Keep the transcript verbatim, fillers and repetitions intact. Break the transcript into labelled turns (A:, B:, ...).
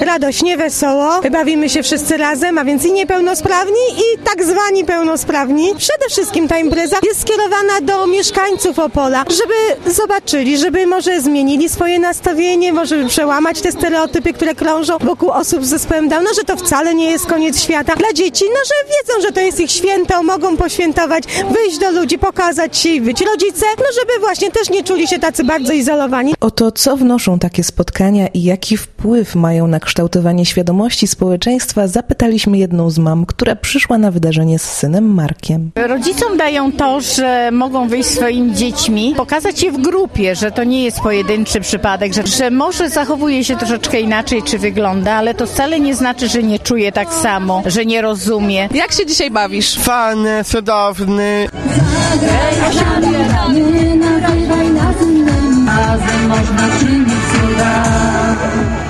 A: radośnie, wesoło, bawimy się wszyscy razem, a więc i niepełnosprawni, i tak zwani pełnosprawni. Przede wszystkim ta impreza jest skierowana do mieszkańców Opola, żeby zobaczyli, żeby może zmienili swoje nastawienie, może przełamać te stereotypy, które krążą wokół osób z zespołem Downa, że to wcale nie jest koniec świata. Dla dzieci, no że wiedzą, że to jest ich święto, mogą poświętować, wyjść do ludzi, pokazać się i być. Rodzice, no żeby właśnie też nie czuli się tacy bardzo izolowani.
B: O to, co wnoszą takie spotkania i jaki wpływ mają na kształtowanie świadomości społeczeństwa, zapytaliśmy jedną z mam, która przyszła na wydarzenie z synem Markiem.
C: Rodzicom dają to, że mogą wyjść swoimi dziećmi, pokazać je w grupie, że to nie jest pojedynczy przypadek, że, że może zachowuje się troszeczkę inaczej, czy wygląda, ale to wcale nie znaczy, że nie czuje tak samo, że nie rozumie.
D: Jak się dzisiaj bawisz?
E: Fajny, cudowny.
F: Razem można czynić cuda.